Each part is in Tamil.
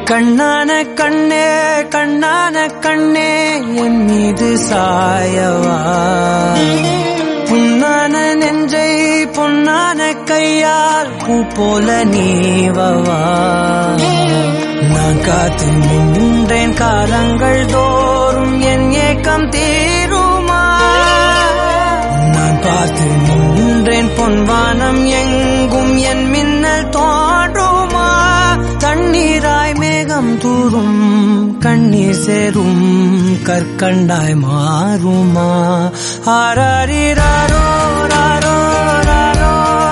கண்ணான கண்ணே கண்ணான கண்ணே என் மீது சாயவா, புண்ணான நெஞ்சை பொன்னான கையால் பூ போல நீவவா. நான் காத்து நின்றேன் காலங்கள் தோறும் என் ஏக்கம் தீருமா. நான் பார்த்து நின்றேன் பொன்வானம் எங்கும் என் மின்னல் தோன்றுமா. தண்ணீராய் மேகம் தூரும் கண்ணீர் சேரும் கற்கண்டாய் மாறுமா. ஆராரிராரோ ராரோ ராரோ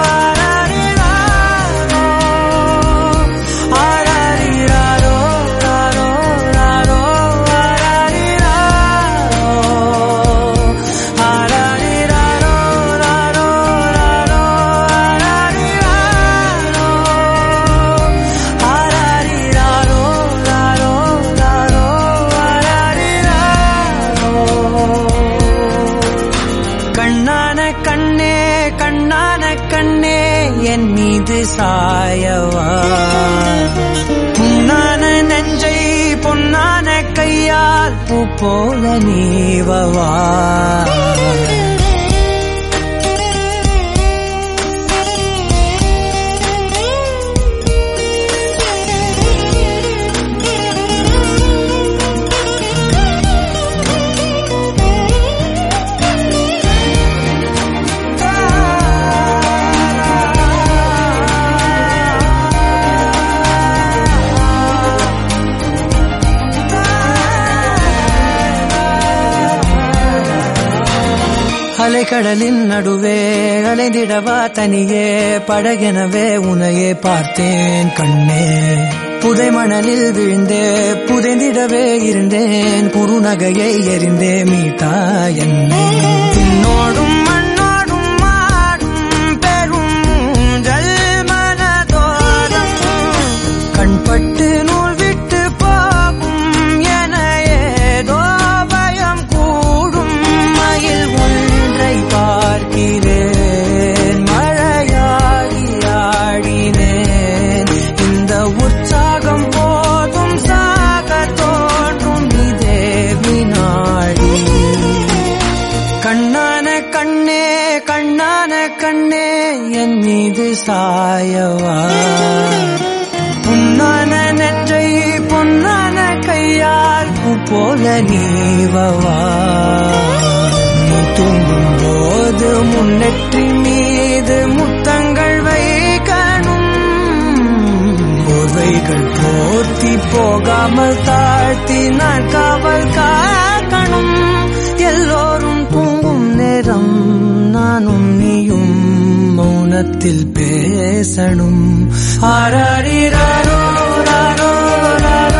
ஆராரிராரோ ராரோ ராரோ ஆராரிராரோ ராரோ ராரோ கண்ணான கண்ணே கண்ணான கண்ணே என் மீது சாயவா, புண்ணான நெஞ்சை பொன்னான கையால் பூ போல நீவவா. அலைக்கடலின் நடுவே அலைந்திடவா தனியே படகெனவே உனையே பார்த்தேன் கண்ணே. புதை மணலில் விழுந்தே புதைந்திடவே இருந்தேன், குறுநகையை எறிந்தே மீட்டா என்னை. பின்னோடும் மண்ணோடும் மாடும் பெரும் ஊஞ்சல் மனதோரம் கண்பட்டு நூல் விட்டு போகும் என ஏதோ பயம் கூடும். மயில் பார்க்கிறேன் மழையாடி ஆடினேன், இந்த உற்சாகம் போதும் சாக தோன்றும் இதே வினாடி. கண்ணான கண்ணே கண்ணான கண்ணே என் மீது சாயவா, புண்ணான நெஞ்சை பொன்னான கையால் பூ போல நீவவா. தூங்கும் போது முன்னெற்றி மீது முத்தங்கள் வைக்கணும், போர்வைகள் போர்த்தி போகாமல் தாழ்த்தி நான் காவல் காக்கணும். எல்லோரும் தூங்கும் நேரம் நானும் நீயும் மௌனத்தில் பேசணும். ஆராரிராரோ ராரோ ராரோ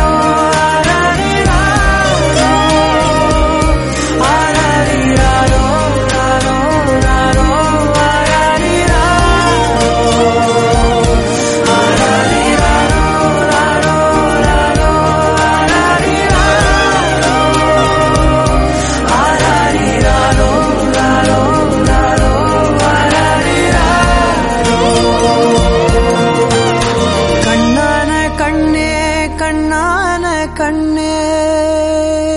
கண்ணான கண்ணே